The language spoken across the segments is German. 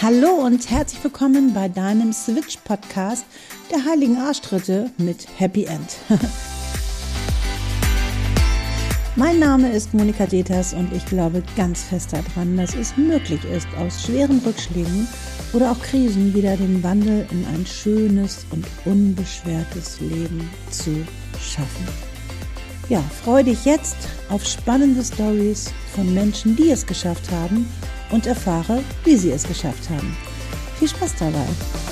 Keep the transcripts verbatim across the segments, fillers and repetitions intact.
Hallo und herzlich willkommen bei deinem Switch-Podcast der heiligen Arschtritte mit Happy End. Mein Name ist Monika Deters und ich glaube ganz fest daran, dass es möglich ist, aus schweren Rückschlägen oder auch Krisen wieder den Wandel in ein schönes und unbeschwertes Leben zu schaffen. Ja, freue dich jetzt auf spannende Stories von Menschen, die es geschafft haben, und erfahre, wie sie es geschafft haben. Viel Spaß dabei!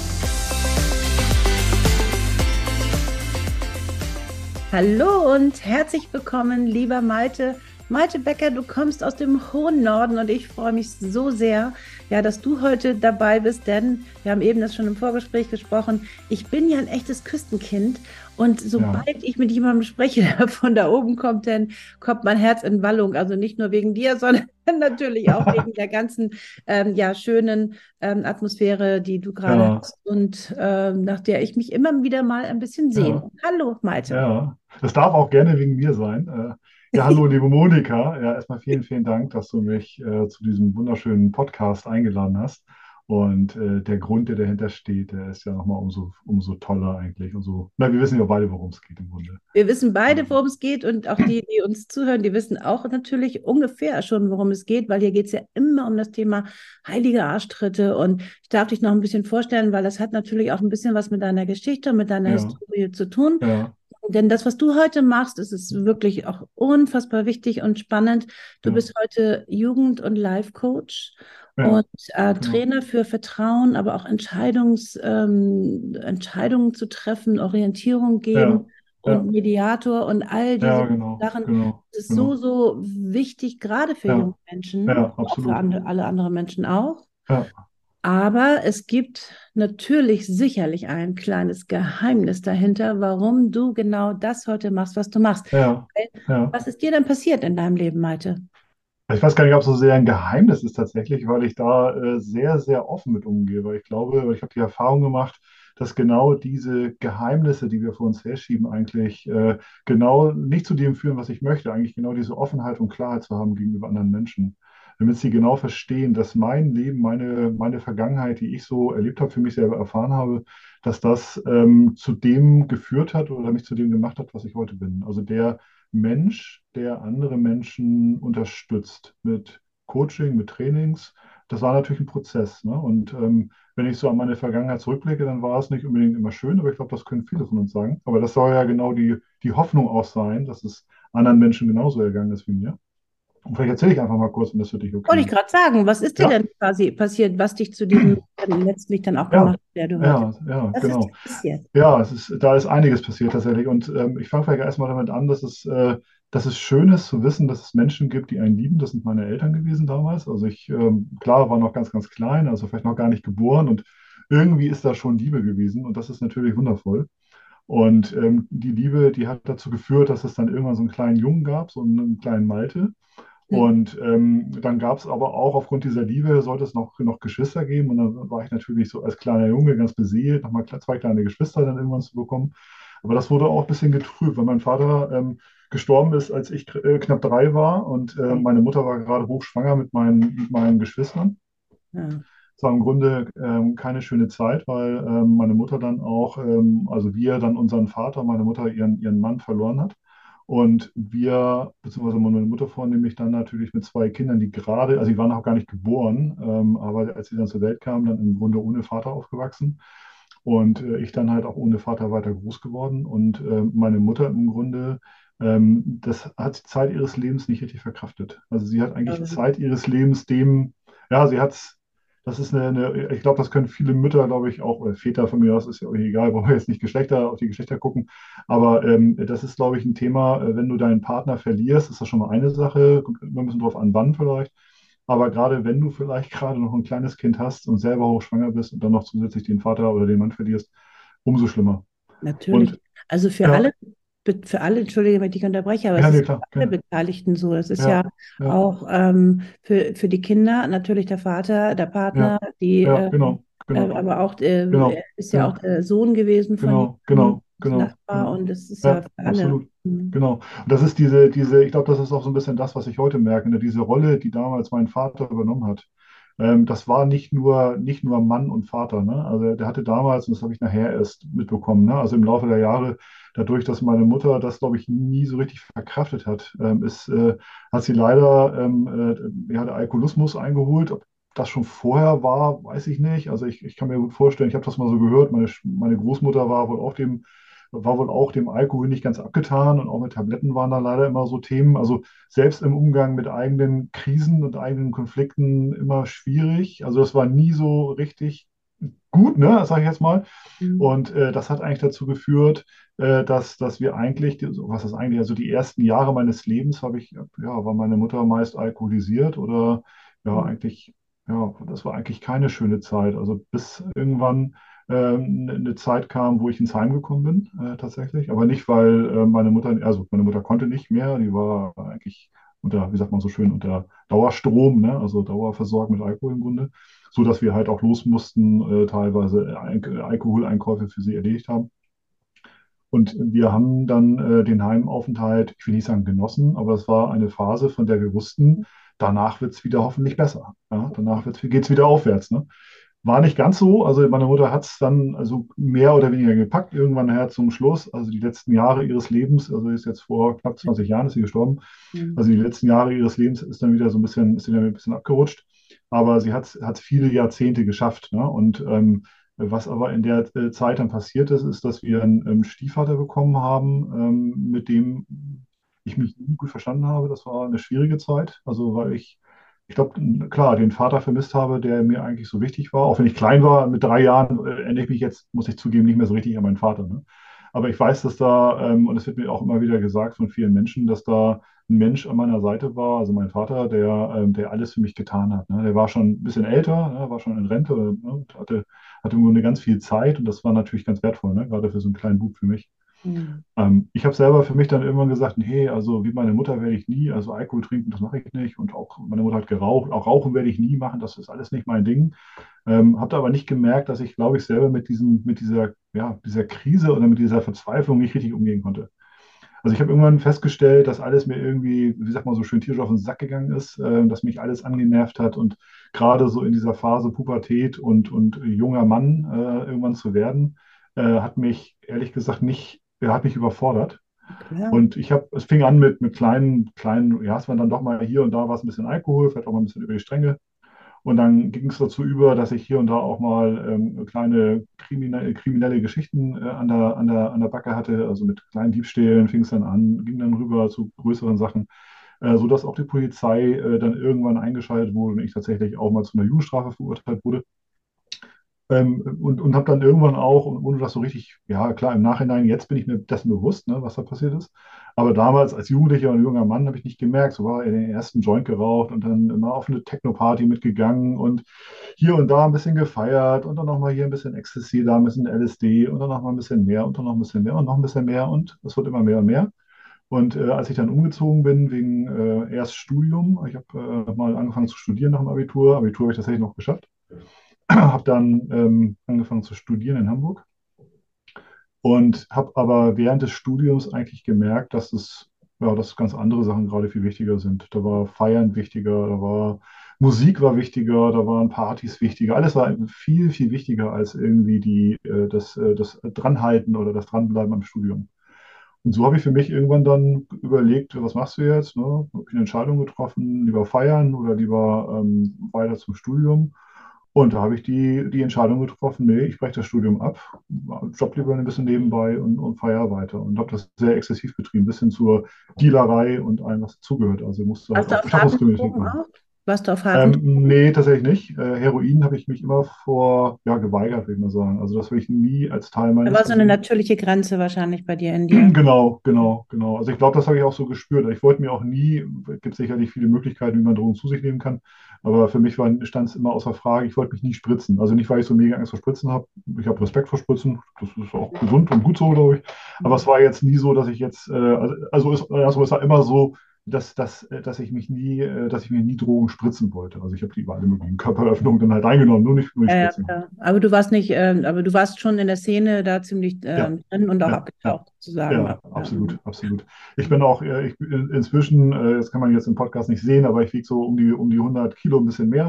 Hallo und herzlich willkommen, lieber Malte. Malte Becker, du kommst aus dem hohen Norden und ich freue mich so sehr, ja, dass du heute dabei bist, denn wir haben eben das schon im Vorgespräch gesprochen. Ich bin ja ein echtes Küstenkind und sobald Ja, ich mit jemandem spreche, der von da oben kommt, dann kommt mein Herz in Wallung. Also nicht nur wegen dir, sondern natürlich auch wegen der ganzen ähm, ja, schönen ähm, Atmosphäre, die du gerade ja, hast und ähm, nach der ich mich immer wieder mal ein bisschen sehne. ja, Hallo, Malte. ja. Das darf auch gerne wegen mir sein. Äh, ja, hallo, liebe Monika. Ja, erstmal vielen, vielen Dank, dass du mich äh, zu diesem wunderschönen Podcast eingeladen hast. Und äh, der Grund, der dahinter steht, der ist ja nochmal umso, umso toller eigentlich. Und so, na, wir wissen ja beide, worum es geht im Grunde. Wir wissen beide, Ähm, worum es geht und auch die, die uns zuhören, die wissen auch natürlich ungefähr schon, worum es geht, weil hier geht es ja immer um das Thema heilige Arschtritte und ich darf dich noch ein bisschen vorstellen, weil das hat natürlich auch ein bisschen was mit deiner Geschichte, mit deiner ja, Historie zu tun. ja, Denn das, was du heute machst, ist es wirklich auch unfassbar wichtig und spannend. Du ja, bist heute Jugend- und Life-Coach ja, und äh, genau. Trainer für Vertrauen, aber auch Entscheidungs, ähm, Entscheidungen zu treffen, Orientierung Ja, geben und ja, Mediator und all diese ja, genau, Sachen. genau, Das ist so, genau. so wichtig, gerade für junge Ja, Menschen, ja, auch für absolut. andere, alle anderen Menschen auch. Ja, Aber es gibt natürlich sicherlich ein kleines Geheimnis dahinter, warum du genau das heute machst, was du machst. ja, ja. Was ist dir denn passiert in deinem Leben, Malte? Ich weiß gar nicht, ob es so sehr ein Geheimnis ist tatsächlich, weil ich da äh, sehr, sehr offen mit umgehe. Weil ich glaube, weil ich habe die Erfahrung gemacht, dass genau diese Geheimnisse, die wir vor uns herschieben, eigentlich äh, genau nicht zu dem führen, was ich möchte. Eigentlich genau diese Offenheit und Klarheit zu haben gegenüber anderen Menschen. Damit sie genau verstehen, dass mein Leben, meine, meine Vergangenheit, die ich so erlebt habe, für mich selber erfahren habe, dass das ähm, zu dem geführt hat oder mich zu dem gemacht hat, was ich heute bin. Also der Mensch, der andere Menschen unterstützt mit Coaching, mit Trainings. Das war natürlich ein Prozess. Ne? Und ähm, wenn ich so an meine Vergangenheit zurückblicke, dann war es nicht unbedingt immer schön, aber ich glaube, das können viele von uns sagen. Aber das soll ja genau die, die Hoffnung auch sein, dass es anderen Menschen genauso ergangen ist wie mir. Und vielleicht erzähle ich einfach mal kurz, wenn das für dich okay Wollte ich ist. gerade sagen, was ist dir Ja, denn quasi passiert, was dich zu diesem ähm, letztlich dann auch ja, gemacht hat, der du heute ja, bist? ja, Was ist dir genau. passiert? Ja, es ist, da ist einiges passiert tatsächlich. Und ähm, ich fange vielleicht erstmal damit an, dass es, äh, dass es schön ist zu wissen, dass es Menschen gibt, die einen lieben. Das sind meine Eltern gewesen damals. Also ich, ähm, klar, war noch ganz, ganz klein, also vielleicht noch gar nicht geboren. Und irgendwie ist da schon Liebe gewesen. Und das ist natürlich wundervoll. Und ähm, die Liebe, die hat dazu geführt, dass es dann irgendwann so einen kleinen Jungen gab, so einen kleinen Malte. Hm. Und ähm, dann gab es aber auch aufgrund dieser Liebe, sollte es noch, noch Geschwister geben. Und dann war ich natürlich so als kleiner Junge ganz beseelt, nochmal zwei kleine Geschwister dann irgendwann zu bekommen. Aber das wurde auch ein bisschen getrübt, weil mein Vater ähm, gestorben ist, als ich äh, knapp drei war. Und äh, Okay. meine Mutter war gerade hochschwanger mit meinen, mit meinen Geschwistern. Ja. Es war im Grunde ähm, keine schöne Zeit, weil ähm, meine Mutter dann auch, ähm, also wir dann unseren Vater, meine Mutter ihren, ihren Mann verloren hat. Und wir, beziehungsweise meine Mutter vornehmlich dann natürlich mit zwei Kindern, die gerade, also die waren noch gar nicht geboren, ähm, aber als sie dann zur Welt kamen, dann im Grunde ohne Vater aufgewachsen. Und äh, ich dann halt auch ohne Vater weiter groß geworden. Und äh, meine Mutter im Grunde, ähm, das hat die Zeit ihres Lebens nicht richtig verkraftet. Also sie hat eigentlich Ähm, Zeit ihres Lebens dem, ja, sie hat, das ist eine, eine ich glaube, das können viele Mütter, glaube ich, auch, oder Väter von mir aus, ist ja auch egal, wollen wir jetzt nicht Geschlechter, auf die Geschlechter gucken. Aber ähm, das ist, glaube ich, ein Thema, äh, wenn du deinen Partner verlierst, ist das schon mal eine Sache, kommt immer ein bisschen drauf an, wann vielleicht. Aber gerade wenn du vielleicht gerade noch ein kleines Kind hast und selber hochschwanger bist und dann noch zusätzlich den Vater oder den Mann verlierst, umso schlimmer. Natürlich. Und Also für ja, alle, für alle, entschuldige, wenn ich dich unterbreche, aber es ja, nee, ist klar, für alle gerne. Beteiligten so. Es ist ja Ja, ja, auch ähm, für, für die Kinder natürlich der Vater, der ja, Partner, die, ja, äh, genau, äh, genau, aber auch, äh, er genau, ist ja auch ja, der Sohn gewesen von genau, jemandem, genau, das genau, Nachbar genau. und es ist ja Ja, für alle. absolut. Mhm. Genau. Und das ist diese, diese, ich glaube, das ist auch so ein bisschen das, was ich heute merke, ne? Diese Rolle, die damals mein Vater übernommen hat. Ähm, das war nicht nur, nicht nur Mann und Vater, ne? Also der hatte damals, und das habe ich nachher erst mitbekommen, ne? Also im Laufe der Jahre, dadurch, dass meine Mutter das, glaube ich, nie so richtig verkraftet hat, ähm, ist, äh, hat sie leider ähm, äh, ja, der Alkoholismus eingeholt. Ob das schon vorher war, weiß ich nicht. Also ich, ich kann mir gut vorstellen, ich habe das mal so gehört, meine, Sch- meine Großmutter war wohl auch dem, war wohl auch dem Alkohol nicht ganz abgetan und auch mit Tabletten waren da leider immer so Themen. Also selbst im Umgang mit eigenen Krisen und eigenen Konflikten immer schwierig. Also das war nie so richtig gut, ne, sage ich jetzt mal. Mhm. Und äh, das hat eigentlich dazu geführt, äh, dass, dass wir eigentlich, was ist eigentlich, also die ersten Jahre meines Lebens habe ich, ja, war meine Mutter meist alkoholisiert oder ja, Mhm. eigentlich, ja, das war eigentlich keine schöne Zeit. Also bis irgendwann ähm, eine Zeit kam, wo ich ins Heim gekommen bin, äh, tatsächlich. Aber nicht, weil äh, meine Mutter, also meine Mutter konnte nicht mehr, die war eigentlich unter, wie sagt man so schön, unter Dauerstrom, ne? Also dauerversorgt mit Alkohol im Grunde, so dass wir halt auch los mussten, äh, teilweise Al Alkoholeinkäufe für sie erledigt haben. Und wir haben dann äh, den Heimaufenthalt, ich will nicht sagen genossen, aber es war eine Phase, von der wir wussten, danach wird es wieder hoffentlich besser. Ja? Danach geht es wieder aufwärts. Ne? War nicht ganz so. Also meine Mutter hat es dann also mehr oder weniger gepackt, irgendwann nachher zum Schluss. Also die letzten Jahre ihres Lebens, also ist jetzt vor knapp zwanzig Jahren ist sie gestorben. Mhm. Also die letzten Jahre ihres Lebens ist dann wieder so ein bisschen, ist sie dann ein bisschen abgerutscht. Aber sie hat es viele Jahrzehnte geschafft. Ne? Und ähm, was aber in der äh, Zeit dann passiert ist, ist, dass wir einen ähm, Stiefvater bekommen haben, ähm, mit dem ich mich nie gut verstanden habe. Das war eine schwierige Zeit. Also weil ich, ich glaube, klar, den Vater vermisst habe, der mir eigentlich so wichtig war. Auch wenn ich klein war, mit drei Jahren, äh, erinnere ich mich jetzt, muss ich zugeben, nicht mehr so richtig an meinen Vater. Ne? Aber ich weiß, dass da, ähm, und es wird mir auch immer wieder gesagt von vielen Menschen, dass da ein Mensch an meiner Seite war, also mein Vater, der, ähm, der alles für mich getan hat. Ne? Der war schon ein bisschen älter, ne? War schon in Rente, ne? Und hatte, hatte im Grunde ganz viel Zeit und das war natürlich ganz wertvoll, ne? Gerade für so einen kleinen Bub für mich. Mhm. Ähm, ich habe selber für mich dann irgendwann gesagt, nee, also wie meine Mutter werde ich nie, also Alkohol trinken, das mache ich nicht. Und auch meine Mutter hat geraucht, auch Rauchen werde ich nie machen, das ist alles nicht mein Ding. Ähm, habe aber nicht gemerkt, dass ich, glaube ich, selber mit diesem, mit dieser, ja, dieser Krise oder mit dieser Verzweiflung nicht richtig umgehen konnte. Also ich habe irgendwann festgestellt, dass alles mir irgendwie, wie sagt man so schön, tierisch auf den Sack gegangen ist, äh, dass mich alles angenervt hat und gerade so in dieser Phase Pubertät und, und junger Mann äh, irgendwann zu werden, äh, hat mich ehrlich gesagt nicht, er hat mich überfordert. Klar. Und ich habe, es fing an mit, mit kleinen, kleinen, ja, es war dann doch mal hier und da was ein bisschen Alkohol, vielleicht auch mal ein bisschen über die Stränge. Und dann ging es dazu über, dass ich hier und da auch mal ähm, kleine kriminelle, kriminelle Geschichten äh, an der, an der, an der Backe hatte. Also mit kleinen Diebstählen fing es dann an, ging dann rüber zu größeren Sachen, äh, sodass auch die Polizei äh, dann irgendwann eingeschaltet wurde und ich tatsächlich auch mal zu einer Jugendstrafe verurteilt wurde. Ähm, und und habe dann irgendwann auch, und ohne das so richtig, ja klar, im Nachhinein, jetzt bin ich mir dessen bewusst, ne, was da passiert ist. Aber damals als Jugendlicher und junger Mann habe ich nicht gemerkt, so war er den ersten Joint geraucht und dann immer auf eine Techno-Party mitgegangen und hier und da ein bisschen gefeiert und dann nochmal hier ein bisschen Ecstasy, da ein bisschen L S D und dann nochmal ein bisschen mehr und dann noch ein bisschen mehr und noch ein bisschen mehr und es wird immer mehr und mehr. Und äh, als ich dann umgezogen bin wegen äh, erst Studium, ich habe äh, mal angefangen zu studieren nach dem Abitur, Abitur habe ich tatsächlich noch geschafft, habe dann ähm, angefangen zu studieren in Hamburg und habe aber während des Studiums eigentlich gemerkt, dass es, ja, dass ganz andere Sachen gerade viel wichtiger sind. Da war Feiern wichtiger, da war Musik war wichtiger, da waren Partys wichtiger. Alles war viel, viel wichtiger als irgendwie die, äh, das, äh, das Dranhalten oder das Dranbleiben am Studium. Und so habe ich für mich irgendwann dann überlegt, was machst du jetzt? Ne? Habe ich eine Entscheidung getroffen, lieber feiern oder lieber ähm, weiter zum Studium. Und da habe ich die, die Entscheidung getroffen, nee, ich breche das Studium ab, job lieber ein bisschen nebenbei und, und feiere weiter. Und habe das sehr exzessiv betrieben, bis hin zur Dealerei und allem, was dazugehört. Also musste halt Warst du auch auf harten Beschaffungskriminalität Drogen machen. auch? Warst du auf harten Ähm, Drogen? nee, tatsächlich nicht. Äh, Heroin habe ich mich immer vor, ja, geweigert, würde ich mal sagen. Also das will ich nie als Teil Da war meines, so eine also natürliche Grenze wahrscheinlich bei dir in dir. genau, genau, genau. Also ich glaube, das habe ich auch so gespürt. Ich wollte mir auch nie, es gibt sicherlich viele Möglichkeiten, wie man Drogen zu sich nehmen kann, aber für mich stand es immer außer Frage, ich wollte mich nie spritzen. Also nicht, weil ich so mega Angst vor Spritzen habe. Ich habe Respekt vor Spritzen, das ist auch gesund und gut so, glaube ich. Aber es war jetzt nie so, dass ich jetzt, äh, also, also ist, also es war immer so, dass, dass, äh, dass ich mich nie, äh, dass ich mir nie Drogen spritzen wollte. Also ich habe die alle möglichen Körperöffnungen dann halt eingenommen, nur nicht, nur nicht Ja, ja, spritzen. klar. Aber du warst nicht, ähm, aber du warst schon in der Szene da ziemlich Ja, ähm, drin und auch ja, ja. abgetaucht sozusagen. Ja, Ja. absolut, absolut. Ich bin auch, äh, ich bin inzwischen, äh, das kann man jetzt im Podcast nicht sehen, aber ich wiege so um die, um die hundert Kilo, ein bisschen mehr.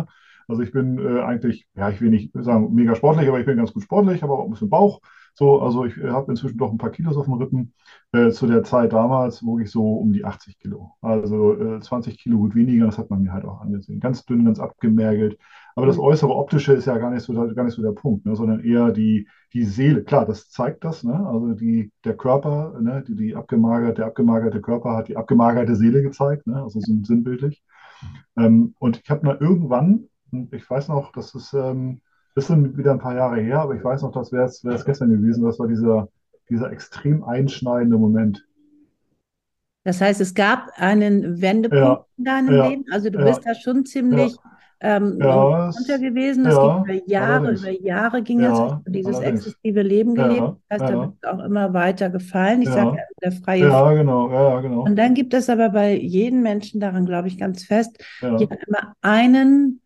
Also ich bin äh, eigentlich, ja, ich will nicht sagen mega sportlich, aber ich bin ganz gut sportlich, habe auch ein bisschen Bauch. So, also ich äh, habe inzwischen doch ein paar Kilos auf dem Rippen. Äh, zu der Zeit damals wog ich so um die achtzig Kilo. Also äh, zwanzig Kilo gut weniger, das hat man mir halt auch angesehen. Ganz dünn, ganz abgemergelt. Aber das Mhm. äußere Optische ist ja gar nicht so, der- gar nicht so der Punkt, ne? Sondern eher die, die Seele. Klar, das zeigt das, ne? Also die, der Körper, ne? Die, die abgemagerte, der abgemagerte Körper hat die abgemagerte Seele gezeigt, ne? Also so sinnbildlich. Ähm, und ich habe mal irgendwann, und ich weiß noch, das ist, ähm, das sind wieder ein paar Jahre her, aber ich weiß noch, das wäre es gestern gewesen, das war dieser, dieser extrem einschneidende Moment. Das heißt, es gab einen Wendepunkt Ja, in deinem ja, Leben. Also du bist ja, da schon ja, ziemlich ähm, ja, runter es, gewesen. Das ging ja, über Jahre, über allerdings. Jahre ging das. Hast Ja, du dieses allerdings. exzessive Leben gelebt. Ja, Das heißt, da bist ja, du auch immer weiter gefallen. Ich sage ja, ja, der freie Fall. ja, genau, ja, ja, Und genau. dann gibt es aber bei jedem Menschen, daran glaube ich ganz fest, ja Ja, immer einen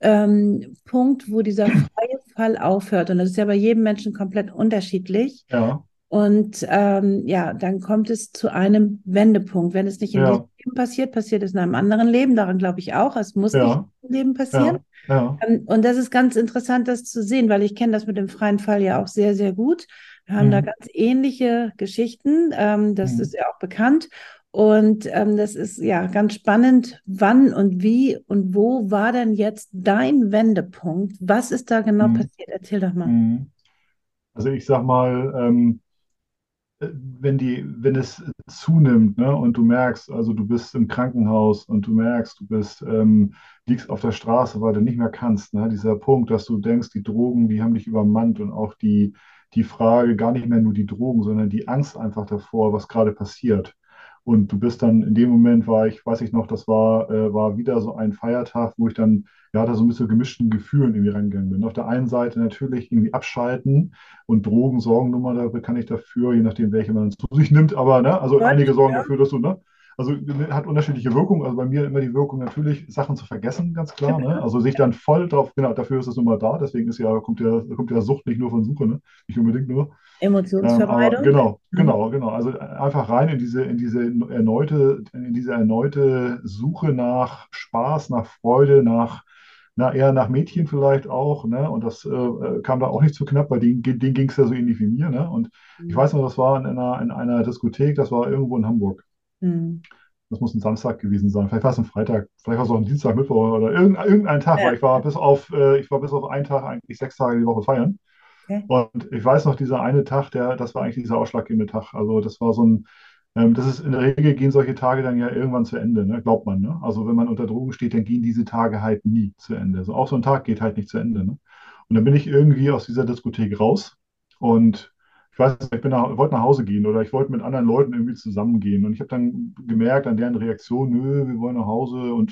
ähm, Punkt, wo dieser freie Fall aufhört. Und das ist ja bei jedem Menschen komplett unterschiedlich. ja, Und ähm, ja, dann kommt es zu einem Wendepunkt. Wenn es nicht in diesem ja, Leben passiert, passiert es in einem anderen Leben. Daran glaube ich auch. Es muss nicht ja, im Leben passieren. ja, ja. Ähm, und das ist ganz interessant, das zu sehen, weil ich kenne das mit dem freien Fall ja auch sehr, sehr gut. Wir haben da Mhm. ganz ähnliche Geschichten. Ähm, das ist Mhm. ja auch bekannt. Und ähm, das ist ja ganz spannend. Wann und wie und wo war denn jetzt dein Wendepunkt? Was ist da genau Mhm. passiert? Erzähl doch mal. Mhm. Also ich sag mal, ähm, äh, wenn die, wenn es zunimmt, ne, und du merkst, also du bist im Krankenhaus und du merkst, du bist, ähm, liegst auf der Straße, weil du nicht mehr kannst, ne, dieser Punkt, dass du denkst, die Drogen, die haben dich übermannt und auch die, die Frage, gar nicht mehr nur die Drogen, sondern die Angst einfach davor, was gerade passiert. Und du bist dann, in dem Moment war ich, weiß ich noch, das war, äh, war wieder so ein Feiertag, wo ich dann, ja, da so ein bisschen gemischten Gefühlen irgendwie rangegangen bin. Auf der einen Seite natürlich irgendwie abschalten, und Drogen sorgen nun mal, da kann ich dafür, je nachdem, welche man zu sich nimmt. Aber ne, also einige Gott, sorgen ja. dafür, dass du, ne, also ne, hat unterschiedliche Wirkungen. Also bei mir immer die Wirkung natürlich, Sachen zu vergessen, ganz klar. Ne? Also sich dann voll drauf, genau, dafür ist es nun mal da. Deswegen ist ja, kommt ja, kommt ja Sucht nicht nur von Suche, ne? Nicht unbedingt nur. Ähm, aber Emotionsvermeidung. genau, Mhm. genau, genau. Also einfach rein in diese, in diese erneute, in diese erneute Suche nach Spaß, nach Freude, nach, na, eher nach Mädchen vielleicht auch, ne? Und das äh, kam da auch nicht zu knapp, weil denen, denen ging es ja so ähnlich wie mir, ne? Und ich Mhm. weiß noch, das war in einer, in einer Diskothek, das war irgendwo in Hamburg. Mhm. Das muss ein Samstag gewesen sein. Vielleicht war es ein Freitag, vielleicht war es auch ein Dienstag, Mittwoch oder irgendein, irgendein Tag, weil Ja, ich war bis auf, äh, ich war bis auf einen Tag eigentlich sechs Tage die Woche feiern. okay. Und ich weiß noch, dieser eine Tag, der, das war eigentlich dieser ausschlaggebende Tag. Also das war so ein, ähm, das ist in der Regel gehen solche Tage dann ja irgendwann zu Ende, ne? Glaubt man, ne? Also wenn man unter Drogen steht, dann gehen diese Tage halt nie zu Ende. So, auch so ein Tag geht halt nicht zu Ende, ne? Und dann bin ich irgendwie aus dieser Diskothek raus und ich weiß nicht, ich bin nach, wollte nach Hause gehen oder ich wollte mit anderen Leuten irgendwie zusammengehen. Und ich habe dann gemerkt an deren Reaktion, nö, wir wollen nach Hause und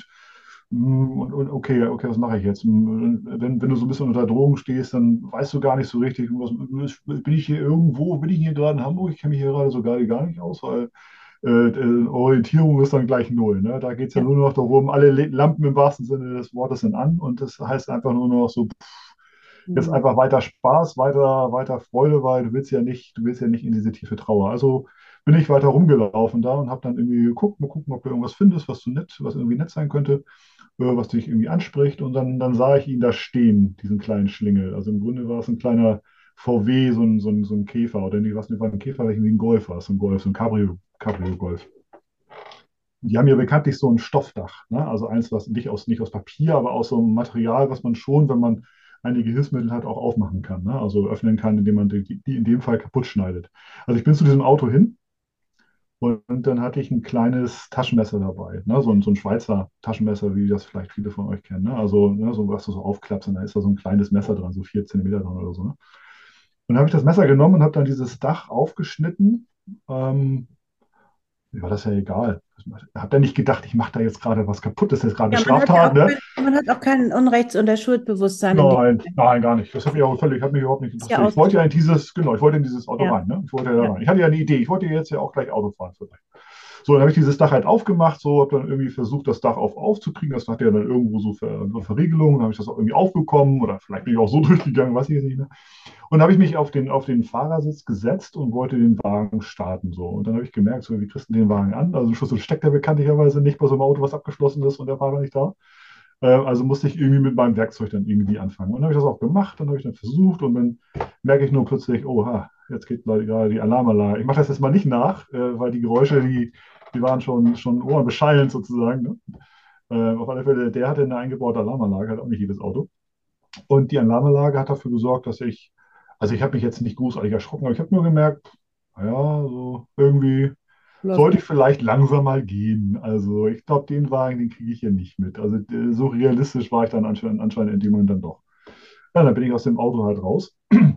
hm, Und, und okay, okay, was mache ich jetzt? Hm, Wenn, wenn du so ein bisschen unter Drogen stehst, dann weißt du gar nicht so richtig, was, bin ich hier irgendwo, bin ich hier gerade in Hamburg? Ich kenne mich hier gerade so gar, gar nicht aus, weil äh, äh, Orientierung ist dann gleich null. Ne? Da geht es ja Ja. nur noch darum, alle Le- Lampen im wahrsten Sinne des Wortes sind an und das heißt einfach nur noch so, pff, jetzt Mhm. einfach weiter Spaß, weiter, weiter Freude, weil du willst ja nicht, du willst ja nicht in diese tiefe Trauer. Also bin ich weiter rumgelaufen da und habe dann irgendwie geguckt, mal gucken, ob du irgendwas findest, was du nett, was irgendwie nett sein könnte, äh, was dich irgendwie anspricht. Und dann, dann sah ich ihn da stehen, diesen kleinen Schlingel. Also im Grunde war es ein kleiner V W, so ein, so ein, so ein Käfer. Oder nicht, was nicht, war ein Käfer, welchen wie ein Golf war, so ein Golf, so ein Cabrio, Cabrio-Golf. Die haben ja bekanntlich so ein Stoffdach, ne? Also eins, was nicht aus, nicht aus Papier, aber aus so einem Material, was man schon, wenn man einige Hilfsmittel hat, auch aufmachen kann. Ne? Also öffnen kann, indem man die, die in dem Fall kaputt schneidet. Also ich bin zu diesem Auto hin und dann hatte ich ein kleines Taschenmesser dabei, ne? So ein, so ein Schweizer Taschenmesser, wie das vielleicht viele von euch kennen. Ne? Also ne, so was du so aufklappst und da ist da so ein kleines Messer dran, so vier Zentimeter dran oder so. Ne? Und dann habe ich das Messer genommen und habe dann dieses Dach aufgeschnitten. Ähm, Mir war das ja egal. Ich habe da nicht gedacht, ich mache da jetzt gerade was kaputt, das ist jetzt gerade eine Ja, man hat ja Straftat, auch ne? kein, man hat auch kein Unrechts- oder Schuldbewusstsein in dem Nein, Moment. nein, gar nicht. Das hat mich auch völlig, hat mich überhaupt nicht Ist ja interessiert. Ich wollte ja in ausgedrückt. dieses, genau, ich wollte in dieses Auto Ja, rein, ne? Ich wollte ja da ja. rein. Ich hatte ja eine Idee. Ich wollte jetzt ja auch gleich Auto fahren vielleicht. So, dann habe ich dieses Dach halt aufgemacht, so, habe dann irgendwie versucht, das Dach auf aufzukriegen. Das hat ja dann irgendwo so Ver, so Verriegelungen, dann habe ich das auch irgendwie aufbekommen oder vielleicht bin ich auch so durchgegangen, weiß ich jetzt nicht mehr. Und dann habe ich mich auf den, auf den Fahrersitz gesetzt und wollte den Wagen starten. So. Und dann habe ich gemerkt, so, wie kriegst du den Wagen an? Also Schlüssel steckt ja bekanntlicherweise nicht bei so einem Auto, was abgeschlossen ist und der Fahrer nicht da. Äh, also musste ich irgendwie mit meinem Werkzeug dann irgendwie anfangen. Und dann habe ich das auch gemacht, dann habe ich dann versucht und dann merke ich nur plötzlich, oha, jetzt geht leider gerade die Alarmanlage. Ich mache das jetzt mal nicht nach, äh, weil die Geräusche, die, die waren schon, schon ohrenbeschallend sozusagen. Ne? Äh, auf alle Fälle, der hatte eine eingebaute Alarmanlage, hat auch nicht jedes Auto. Und die Alarmanlage hat dafür gesorgt, dass ich, also ich habe mich jetzt nicht großartig erschrocken, aber ich habe nur gemerkt, ja, so irgendwie Läuft sollte nicht. ich vielleicht langsam mal gehen. Also ich glaube, den Wagen, den kriege ich hier nicht mit. Also äh, so realistisch war ich dann anscheinend, anscheinend in dem Moment dann doch. Ja, dann bin ich aus dem Auto halt raus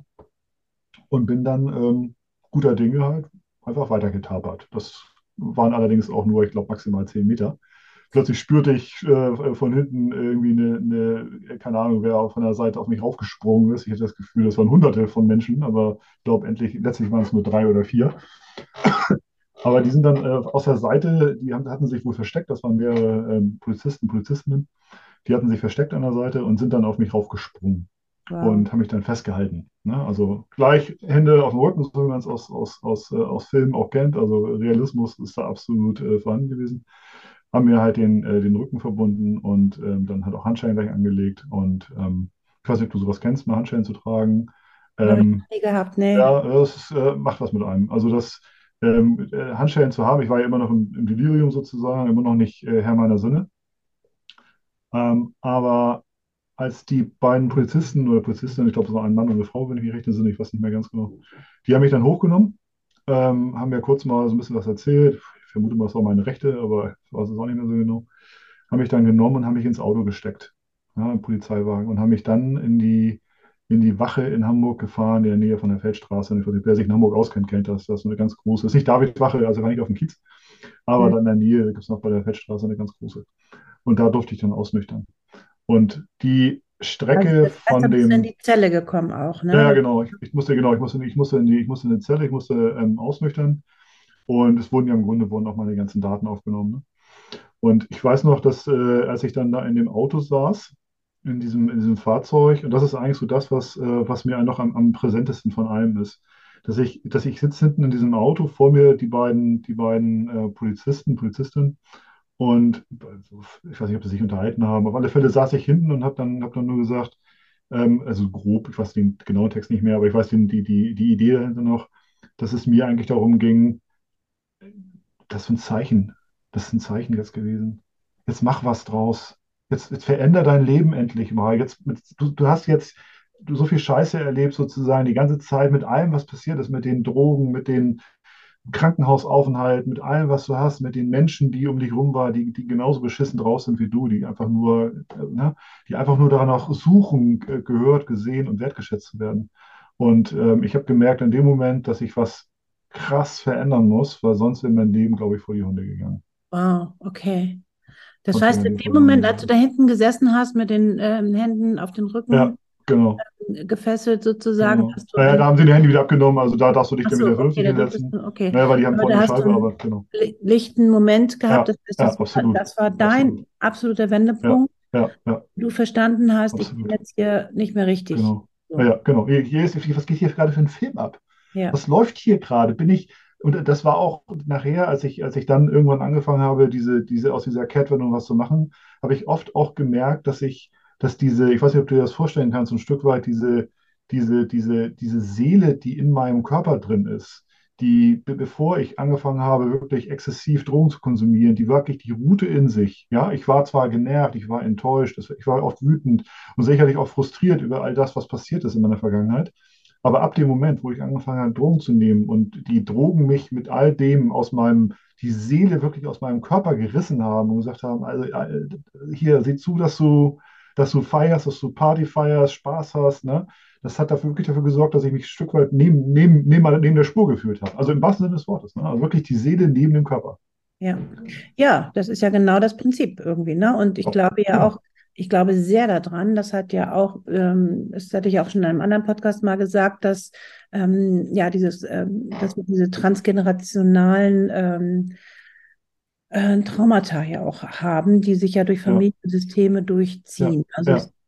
und bin dann ähm, guter Dinge halt einfach weitergetapert. Das waren allerdings auch nur, ich glaube, maximal zehn Meter. Plötzlich spürte ich äh, von hinten irgendwie eine, eine, keine Ahnung, wer von der Seite auf mich raufgesprungen ist. Ich hatte das Gefühl, das waren Hunderte von Menschen, aber ich glaube, endlich, letztlich waren es nur drei oder vier. Aber die sind dann äh, aus der Seite, die haben, hatten sich wohl versteckt, das waren mehrere ähm, Polizisten, Polizistinnen, die hatten sich versteckt an der Seite und sind dann auf mich raufgesprungen Wow. und haben mich dann festgehalten. Ne? Also gleich Hände auf dem Rücken, so wie man es aus, aus, aus, äh, aus Filmen auch kennt. Also Realismus ist da absolut äh, vorhanden gewesen. Haben mir halt den, äh, den Rücken verbunden und ähm, dann halt auch Handschellen gleich angelegt. Und ähm, ich weiß nicht, ob du sowas kennst, mal Handschellen zu tragen. Habe ich Ähm, nie gehabt, nee. ja, das ist, äh, macht was mit einem. Also das ähm, äh, Handschellen zu haben, ich war ja immer noch im, im Delirium sozusagen, immer noch nicht äh, Herr meiner Sinne. Ähm, aber als die beiden Polizisten oder Polizistinnen, ich glaube, es war ein Mann und eine Frau, wenn ich mich recht entsinne, ich weiß nicht mehr ganz genau, die haben mich dann hochgenommen, ähm, haben mir kurz mal so ein bisschen was erzählt. Ich vermute mal, es war meine Rechte, aber ich weiß es auch nicht mehr so genau. Haben mich dann genommen und haben mich ins Auto gesteckt, ja, im Polizeiwagen, und haben mich dann in die, in die Wache in Hamburg gefahren, in der Nähe von der Feldstraße. Und ich weiß nicht, wer sich in Hamburg auskennt, kennt das. Das ist eine ganz große, das ist nicht David-Wache, also war nicht auf dem Kiez, aber Hm. dann in der Nähe gibt es noch bei der Feldstraße eine ganz große. Und da durfte ich dann ausnüchtern. Und die Also Strecke das heißt, da von bist du in dem, die Zelle gekommen auch, ja, ja, ne? genau, ich, ich musste, genau, ich musste, ich musste in die, ich musste in die Zelle, ich musste ähm, ausnüchtern, und es wurden ja im Grunde wurden auch meine ganzen Daten aufgenommen. Ne? Und ich weiß noch, dass äh, als ich dann da in dem Auto saß, in diesem, in diesem Fahrzeug, und das ist eigentlich so das, was, äh, was mir noch am, am präsentesten von allem ist, dass ich, dass ich sitze hinten in diesem Auto, vor mir die beiden, die beiden äh, Polizisten, Polizistinnen, und ich weiß nicht, ob sie sich unterhalten haben. Auf alle Fälle saß ich hinten und habe dann, hab dann nur gesagt, ähm, also grob, ich weiß den genauen Text nicht mehr, aber ich weiß den, die, die, die Idee dahinter noch, dass es mir eigentlich darum ging, das ist ein Zeichen, das ist ein Zeichen jetzt gewesen. Jetzt mach was draus. Jetzt, jetzt veränder dein Leben endlich mal. Jetzt, mit, du, du hast jetzt du so viel Scheiße erlebt, sozusagen, die ganze Zeit mit allem, was passiert ist, mit den Drogen, mit den Krankenhausaufenthalt, mit allem, was du hast, mit den Menschen, die um dich rum waren, die, die genauso beschissen drauf sind wie du, die einfach nur, äh, ne, die einfach nur danach suchen, äh, gehört, gesehen und wertgeschätzt zu werden. Und ähm, ich habe gemerkt in dem Moment, dass ich was krass verändern muss, weil sonst wäre mein Leben, glaube ich, vor die Hunde gegangen. Wow, okay. Das Sonst wäre heißt, mein in Leben vor dem die Hunde Moment, als du da gegangen. hinten gesessen hast mit den ähm, Händen auf den Ja, Rücken genau, äh, gefesselt sozusagen, genau. hast du Naja, ein, da haben sie die Handy wieder abgenommen, also da darfst du dich ach dann so, wieder okay, vernünftig da durftest du, hinsetzen. okay. Naja, weil die haben Aber vorne da die hast du Scheibe, einen aber genau. li- lichten Moment gehabt. Ja, Das heißt, ja, das war, absolut, das war absolut. dein absoluter Ja, Wendepunkt. ja, ja, Du verstanden hast, ich bin absolut. jetzt hier nicht mehr richtig. Genau. Ja, So, ja, genau. Hier, hier ist, was geht hier gerade für ein Film ab? ja. Was läuft hier gerade? Bin ich, und das war auch nachher, als ich, als ich dann irgendwann angefangen habe, diese, diese, aus dieser Kehrtwendung was zu machen, habe ich oft auch gemerkt, dass ich, dass diese, ich weiß nicht, ob du dir das vorstellen kannst, ein Stück weit diese, diese, diese, diese Seele, die in meinem Körper drin ist, die, be- bevor ich angefangen habe, wirklich exzessiv Drogen zu konsumieren, die wirklich die Route in sich, ja, ich war zwar genervt, ich war enttäuscht, es- ich war oft wütend und sicherlich auch frustriert über all das, was passiert ist in meiner Vergangenheit. Aber ab dem Moment, wo ich angefangen habe, Drogen zu nehmen und die Drogen mich mit all dem aus meinem, die Seele wirklich aus meinem Körper gerissen haben und gesagt haben, also äh, hier, sieh zu, dass du, dass du feierst, dass du Party feierst, Spaß hast, ne? Das hat dafür, wirklich dafür gesorgt, dass ich mich ein Stück weit neben, neben, neben, neben der Spur gefühlt habe. Also im wahrsten Sinne des Wortes, ne? Also wirklich die Seele neben dem Körper. Ja, ja, das ist ja genau das Prinzip irgendwie, ne? Und ich Ja, glaube ja auch, genau. ich glaube sehr daran, das hat ja auch, ähm, das hatte ich auch schon in einem anderen Podcast mal gesagt, dass ähm, ja dieses, ähm, dass wir diese transgenerationalen ähm, äh, Traumata ja auch haben, die sich ja durch Ja, Familiensysteme ja, durchziehen. Also ich ja,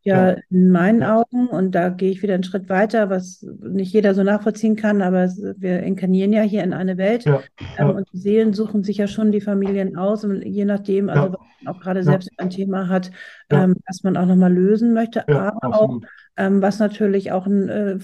ja ja, in meinen ja, Augen, und da gehe ich wieder einen Schritt weiter, was nicht jeder so nachvollziehen kann, aber es, wir inkarnieren ja hier in eine Welt, ja, ähm, ja, und die Seelen suchen sich ja schon die Familien aus, und je nachdem, also ja, was man auch gerade ja, selbst ein Thema hat, ja, ähm, was man auch nochmal lösen möchte, ja, aber auch, absolut, ähm, was natürlich auch ein äh,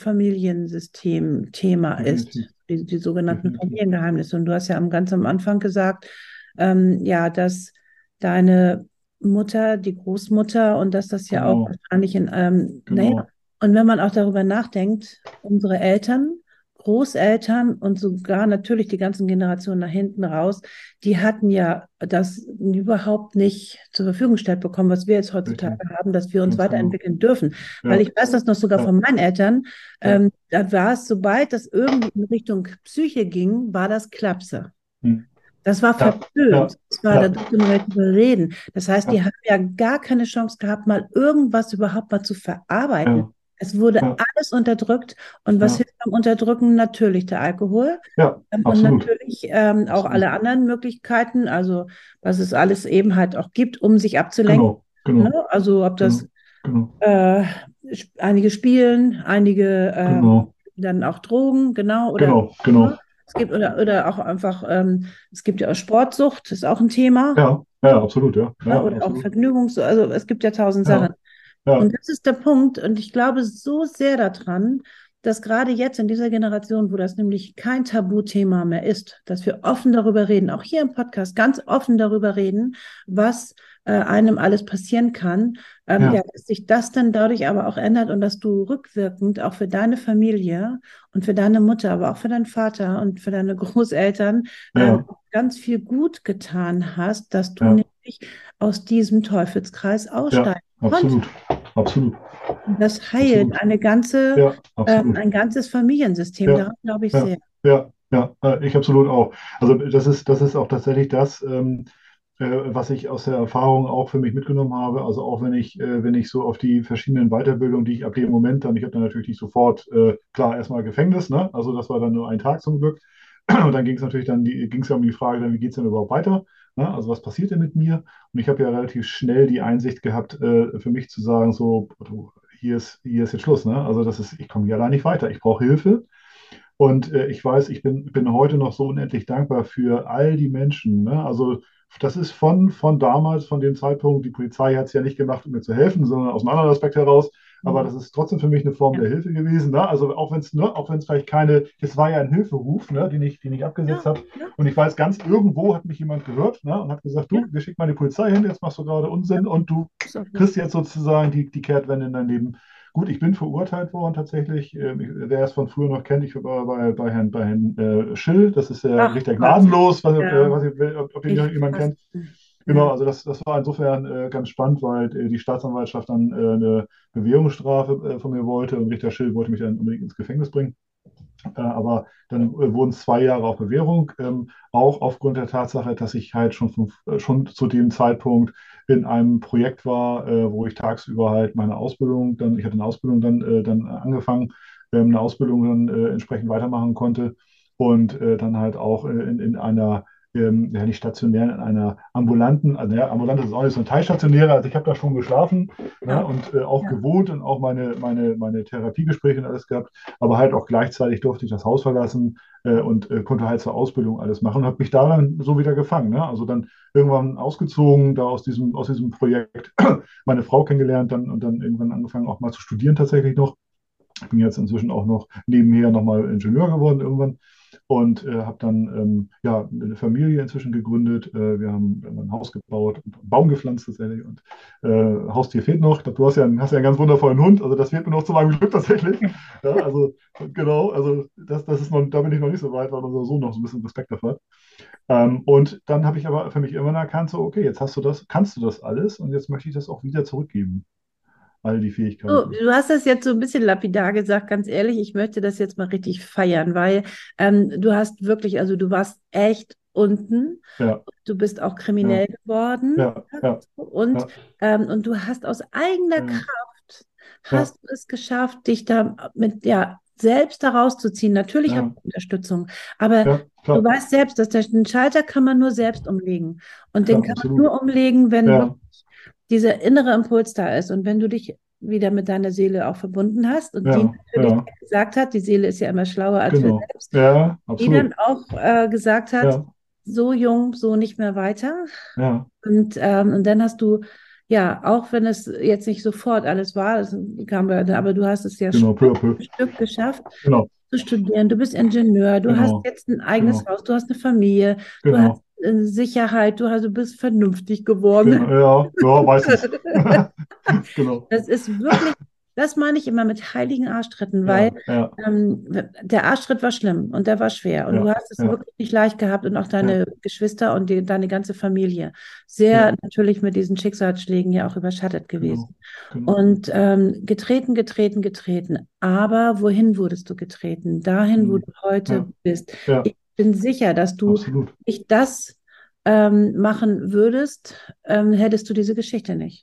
Familiensystem-Thema ist, definitiv, die, die sogenannten definitiv. Familiengeheimnisse. Und du hast ja am, ganz am Anfang gesagt, ähm, ja, dass deine Mutter, die Großmutter, und dass das ja auch Genau, wahrscheinlich in, ähm, naja, genau, und wenn man auch darüber nachdenkt, unsere Eltern, Großeltern und sogar natürlich die ganzen Generationen nach hinten raus, die hatten ja das überhaupt nicht zur Verfügung gestellt bekommen, was wir jetzt heutzutage richtig, haben, dass wir uns ganz genau. weiterentwickeln dürfen. Weil Ja, ich weiß das noch sogar ja, von meinen Eltern, ja, ähm, da war es, sobald das irgendwie in Richtung Psyche ging, war das Klapse. hm, Das war ja, verpönt. ja, Das war, da ja, durfte man nicht drüber reden. Das heißt, die ja, haben ja gar keine Chance gehabt, mal irgendwas überhaupt mal zu verarbeiten. ja, Es wurde ja, alles unterdrückt. Und was ja, hilft beim Unterdrücken? Natürlich der Alkohol, ja, ähm, und absolut, natürlich ähm, auch absolut. alle anderen Möglichkeiten, also was es alles eben halt auch gibt, um sich abzulenken. Genau, genau, Ne? Also ob das genau, genau, äh, sp- einige spielen, einige ähm, genau, dann auch Drogen, genau, oder genau, genau. ne? Es gibt oder, oder auch einfach, ähm, es gibt ja auch Sportsucht, ist auch ein Thema, Ja, ja, absolut, ja, ne? ja, Oder auch absolut. Vergnügungs, also es gibt ja tausend Sachen. Ja, ja, Und das ist der Punkt. Und ich glaube so sehr daran, dass gerade jetzt in dieser Generation, wo das nämlich kein Tabuthema mehr ist, dass wir offen darüber reden, auch hier im Podcast ganz offen darüber reden, was äh, einem alles passieren kann, ähm, ja, ja, dass sich das dann dadurch aber auch ändert und dass du rückwirkend auch für deine Familie und für deine Mutter, aber auch für deinen Vater und für deine Großeltern ähm, ja, ganz viel gut getan hast, dass du ja, nämlich aus diesem Teufelskreis ja, aussteigen konntest. absolut, absolut, Und das heilt absolut. eine ganze, Ja, äh, absolut. ein ganzes Familiensystem. Ja, Daran glaube ich ja, sehr. ja, ja, äh, ich absolut auch. Also das ist, das ist auch tatsächlich das, ähm, äh, was ich aus der Erfahrung auch für mich mitgenommen habe. Also auch wenn ich, äh, wenn ich so auf die verschiedenen Weiterbildungen, die ich ab dem Moment dann, ich habe dann natürlich nicht sofort, äh, klar, erstmal Gefängnis, ne? Also das war dann nur ein Tag zum Glück. Und dann ging es natürlich dann, die, ging es ja um die Frage, dann, wie geht es denn überhaupt weiter? Ne? Also was passiert denn mit mir? Und ich habe ja relativ schnell die Einsicht gehabt, äh, für mich zu sagen, so, du, hier ist, hier ist jetzt Schluss, ne? Also das ist, ich komme hier allein nicht weiter, ich brauche Hilfe. Und äh, ich weiß, ich bin, bin heute noch so unendlich dankbar für all die Menschen. Ne? Also das ist von, von damals, von dem Zeitpunkt, die Polizei hat es ja nicht gemacht, um mir zu helfen, sondern aus einem anderen Aspekt heraus. Aber Mhm. das ist trotzdem für mich eine Form Ja, der Hilfe gewesen. Ne? Also auch wenn es, ne, auch wenn es vielleicht keine, es war ja ein Hilferuf, ne, den ich, den ich abgesetzt ja, habe. ja, Und ich weiß, ganz irgendwo hat mich jemand gehört, ne, und hat gesagt, ja, du, wir schicken mal die Polizei hin, jetzt machst du gerade ja. Unsinn und du Ist auch so. kriegst jetzt sozusagen die, die Kehrtwende in dein Leben. Gut, ich bin verurteilt worden tatsächlich. Ähm, ich- Wer es von früher noch kennt, ich war bei, bei Herrn, bei Herrn äh, Schill, das ist der Ach Richter Gott, Gnadenlos, was, äh, ja, was ich, ob, ob den ich jemand fast. kennt. Genau, Ja, also das, das war insofern äh, ganz spannend, weil äh, die Staatsanwaltschaft dann äh, eine Bewährungsstrafe äh, von mir wollte und Richter Schill wollte mich dann unbedingt ins Gefängnis bringen. Äh, aber dann äh, wurden es zwei Jahre auf Bewährung, ähm, auch aufgrund der Tatsache, dass ich halt schon, von, äh, schon zu dem Zeitpunkt in einem Projekt war, äh, wo ich tagsüber halt meine Ausbildung, dann, ich hatte eine Ausbildung dann, äh, dann angefangen, ähm, eine Ausbildung dann äh, entsprechend weitermachen konnte und äh, dann halt auch äh, in, in einer ähm, ja, nicht stationär, in einer ambulanten, also ja, ambulant ist auch nicht so ein teilstationärer, also ich habe da schon geschlafen, ne, ja, und äh, auch ja. gewohnt und auch meine, meine, meine Therapiegespräche und alles gehabt, aber halt auch gleichzeitig durfte ich das Haus verlassen äh, und äh, konnte halt zur Ausbildung alles machen und habe mich da dann so wieder gefangen. Ne? Also dann irgendwann ausgezogen, da aus diesem, aus diesem Projekt meine Frau kennengelernt dann, und dann irgendwann angefangen auch mal zu studieren tatsächlich noch. Ich bin jetzt inzwischen auch noch nebenher nochmal Ingenieur geworden irgendwann und äh, habe dann ähm, ja, eine Familie inzwischen gegründet. Äh, wir haben ein Haus gebaut und einen Baum gepflanzt tatsächlich und äh, Haustier fehlt noch. Ich glaub, du hast ja, einen, hast ja einen ganz wundervollen Hund, also das fehlt mir noch zu meinem Glück tatsächlich. Ja, also genau, also das, das ist noch, da bin ich noch nicht so weit, weil unser Sohn noch so ein bisschen Respekt davor hat. Ähm, und dann habe ich aber für mich irgendwann erkannt, so okay, jetzt hast du das, kannst du das alles und jetzt möchte ich das auch wieder zurückgeben, all die So, Fähigkeiten. du hast das jetzt so ein bisschen lapidar gesagt, ganz ehrlich, ich möchte das jetzt mal richtig feiern, weil ähm, du hast wirklich, also du warst echt unten, Ja, du bist auch ja. kriminell geworden Ja, ja, und, ja, ähm, und du hast aus eigener ja, Kraft, ja, hast du es geschafft, dich da mit, ja, selbst da rauszuziehen. Natürlich hast ja, du Unterstützung, aber ja, du klar, weißt selbst, dass der, den Schalter kann man nur selbst umlegen. Und den klar, kann man absolut. nur umlegen, wenn wirklich Ja, dieser innere Impuls da ist. Und wenn du dich wieder mit deiner Seele auch verbunden hast und die ja, natürlich ja, gesagt hat, die Seele ist ja immer schlauer als wir genau. selbst, Ja, die dann absolut. auch äh, gesagt hat, Ja, so jung, so nicht mehr weiter. ja, Und, ähm, und dann hast du, ja, auch wenn es jetzt nicht sofort alles war, es kam, ja- aber du hast es ja genau, peu Stück à peu. für Stück geschafft Genau, zu studieren. Du bist Ingenieur, du hast genau, jetzt ein eigenes genau, Haus, du hast eine Familie, du hast genau, äh, Sicherheit, du, hast, du bist vernünftig genau, geworden. ja, ja, meistens. Genau. Das ist wirklich, das meine ich immer mit heiligen Arschtritten, weil Ja, ja, ähm, der Arschtritt war schlimm und der war schwer und du ja, hast es ja, wirklich nicht leicht gehabt und auch ja, deine Geschwister und die, deine ganze Familie sehr ja, natürlich mit diesen Schicksalsschlägen ja auch überschattet genau, gewesen. genau. Und ähm, getreten, getreten, getreten. Aber wohin wurdest du getreten? Dahin, wo Mhm. du heute Ja, bist. ja, Ich bin sicher, dass du absolut. nicht das ähm, machen würdest, ähm, hättest du diese Geschichte nicht.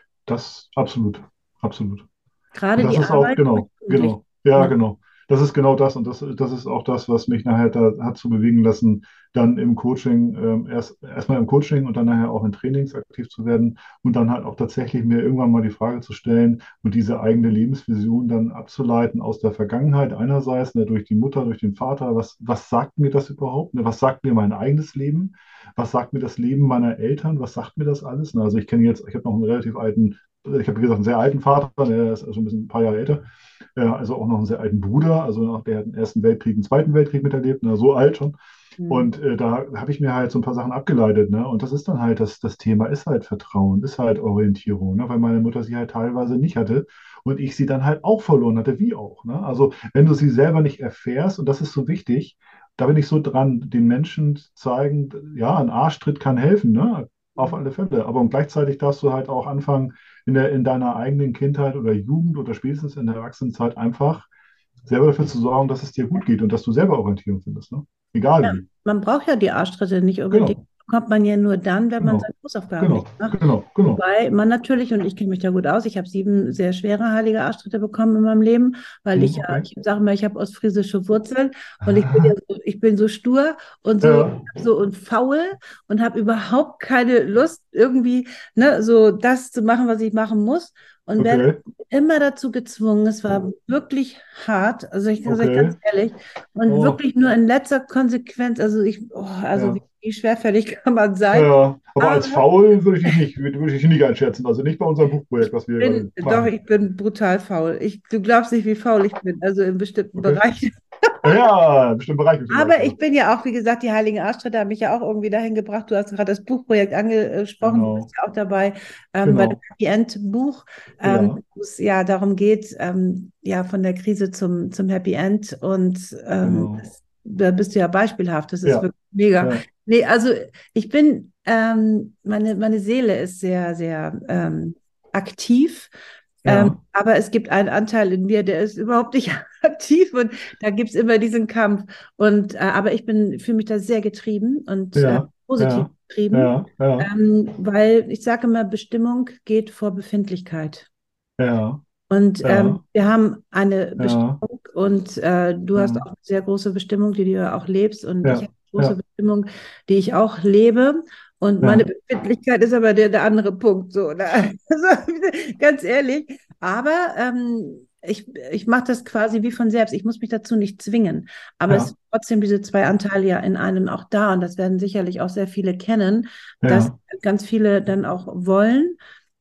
Das absolut, absolut. Und Gerade das die ist auch, Arbeit mit genau, Jugendlichen. genau, ja, Ne? genau. Das ist genau das und das, das ist auch das, was mich nachher da hat zu bewegen lassen, dann im Coaching, ähm, erst erstmal im Coaching und dann nachher auch in Trainings aktiv zu werden und dann halt auch tatsächlich mir irgendwann mal die Frage zu stellen und diese eigene Lebensvision dann abzuleiten aus der Vergangenheit einerseits, ne, durch die Mutter, durch den Vater, was, was sagt mir das überhaupt? Ne? Was sagt mir mein eigenes Leben? Was sagt mir das Leben meiner Eltern? Was sagt mir das alles? Ne? Also ich kenne jetzt, ich habe noch einen relativ alten, ich habe wie gesagt einen sehr alten Vater, der ist also ein bisschen ein paar Jahre älter, äh, also auch noch einen sehr alten Bruder, also noch, der hat den Ersten Weltkrieg, den Zweiten Weltkrieg miterlebt, ne, so alt schon. Hm. Und äh, da habe ich mir halt so ein paar Sachen abgeleitet, ne? Und das ist dann halt, das, das Thema ist halt Vertrauen, ist halt Orientierung, ne? Weil meine Mutter sie halt teilweise nicht hatte und ich sie dann halt auch verloren hatte, wie auch, ne? Also wenn du sie selber nicht erfährst, und das ist so wichtig, da bin ich so dran, den Menschen zu zeigen, ja, ein Arschtritt kann helfen, ne? Auf alle Fälle. Aber und gleichzeitig darfst du halt auch anfangen, in der, in deiner eigenen Kindheit oder Jugend oder spätestens in der Erwachsenenzeit einfach selber dafür zu sorgen, dass es dir gut geht und dass du selber Orientierung findest, ne? Egal Ja, wie. man braucht ja die Arschtritte nicht unbedingt. Genau, Bekommt man ja nur dann, wenn man seine genau, Hausaufgaben genau, nicht macht. genau, genau. Wobei man natürlich, und ich kenne mich da gut aus, ich habe sieben sehr schwere heilige Arschtritte bekommen in meinem Leben, weil ich Hm, ja, okay. ich sage mal, ich habe ostfriesische Wurzeln und ich bin ja so, ich bin so stur und so, Ja, so und faul und habe überhaupt keine Lust, irgendwie, ne, so das zu machen, was ich machen muss. Und werde okay, immer dazu gezwungen. Es war wirklich hart, also ich sage euch okay. ganz ehrlich, und Oh, wirklich nur in letzter Konsequenz, also ich, oh, also wie, ja. wie schwerfällig kann man Ja, sein? ja. Aber als Aber faul würde ich dich nicht, würde, würde ich dich nicht einschätzen. Also nicht bei unserem Buchprojekt, was wir hier bin, gerade doch, machen. ich bin brutal faul. Ich, du glaubst nicht, wie faul ich bin, also in bestimmten Okay. Bereichen. Ja, ja, bestimmt Bereiche vielleicht, Aber ja. ich bin ja auch, wie gesagt, die Heiligen Arschtritte haben mich ja auch irgendwie dahin gebracht. Du hast gerade das Buchprojekt angesprochen, du bist Genau, ja auch dabei, ähm, bei dem genau. Happy End Buch, ähm, Ja, wo es ja darum geht, ähm, ja, von der Krise zum, zum Happy End. Und ähm, genau. das, da bist du ja beispielhaft. Das ist Ja, wirklich mega. ja, Nee, also ich bin, ähm, meine, meine Seele ist sehr, sehr ähm, aktiv. Ähm, ja, aber es gibt einen Anteil in mir, der ist überhaupt nicht aktiv und da gibt es immer diesen Kampf. Und, äh, aber ich bin, fühle mich da sehr getrieben und äh, ja, positiv ja, getrieben, ja, ja, ähm, weil ich sage immer, Bestimmung geht vor Befindlichkeit. ja, Und ähm, ja, wir haben eine ja, Bestimmung und äh, du hast auch ja, eine sehr große Bestimmung, die du ja auch lebst und ich ja, habe eine große ja, Bestimmung, die ich auch lebe. Und meine ja, Befindlichkeit ist aber der, der andere Punkt. So, ne? Also, ganz ehrlich. Aber ähm, ich, ich mache das quasi wie von selbst. Ich muss mich dazu nicht zwingen. Aber es ja, sind trotzdem diese zwei Anteile ja in einem auch da. Und das werden sicherlich auch sehr viele kennen, dass ja, ganz viele dann auch wollen.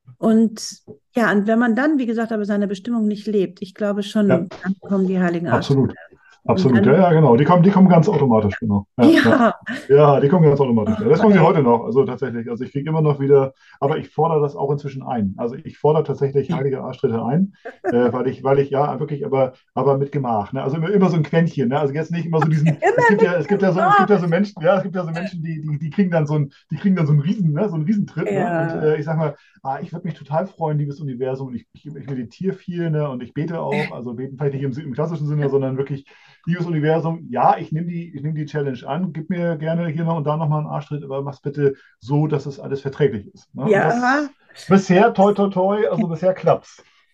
Und ja, und wenn man dann, wie gesagt, aber seine Bestimmung nicht lebt, ich glaube ja, schon, dann kommen die Heiligen Arschtritte. absolut. Und Absolut, ja, dann, ja, genau. Die kommen, die kommen ganz automatisch, genau. Ja, ja. ja, Ja, die kommen ganz automatisch. Ja, das oh, kommen sie ey. heute noch, also tatsächlich. Also ich kriege immer noch wieder, aber ich fordere das auch inzwischen ein. Also ich fordere tatsächlich heilige Arschtritte ein, äh, weil ich, weil ich ja wirklich, aber, aber mit Gemach. Ne? Also immer, immer so ein Quäntchen. Ne? Also jetzt nicht immer so diesen, es Immer gibt mit ja, es gibt ja so, es Humor. gibt ja so Menschen, ja, es gibt ja so Menschen, die, die, die kriegen dann so ein, die kriegen dann so einen Riesen, ne? So einen Riesentritt, ne? Und Ja, äh, ich sag mal, ah, ich würde mich total freuen, liebes Universum. Und ich, ich, ich meditiere viel, ne? Und ich bete auch, also beten vielleicht nicht im, im klassischen Sinne, sondern wirklich liebes Universum, ja, ich nehme die, ich nehm die Challenge an, gib mir gerne hier noch und da nochmal einen Arschtritt, aber mach's bitte so, dass es alles verträglich ist. Ne? Und das ja, bisher, toi, toi, toi, also bisher klappt's.